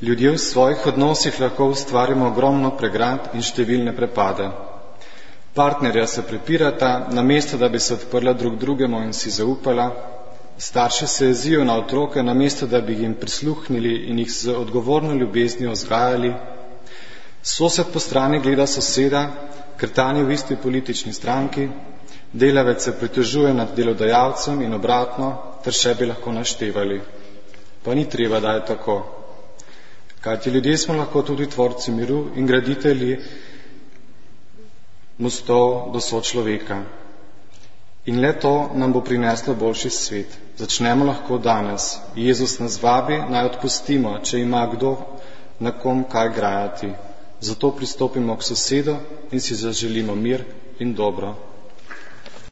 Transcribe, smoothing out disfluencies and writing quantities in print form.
Ljudje v svojih odnosih lahko ustvarimo ogromno pregrad in številne prepade. Partnerja se prepirata, namesto da bi se odprla drug drugemu in si zaupala. Starši se jezijo na otroke, namesto da bi jim prisluhnili in jih z odgovorno ljubeznijo vzgajali. Sosed po strani gleda soseda, ker ta ni v isti politični stranki. Delavec se pritožuje nad delodajalcem in obratno, ter še bi lahko naštevali. Pa ni treba, da je tako. Kajti ljudje smo lahko tudi tvorci miru in graditelji mostov do sočloveka. In le to nam bo prineslo boljši svet. Začnemo lahko danes. Jezus nas vabi, naj odpustimo, če ima kdo na kom kaj grajati. Zato pristopimo k sosedu in si zaželimo mir in dobro.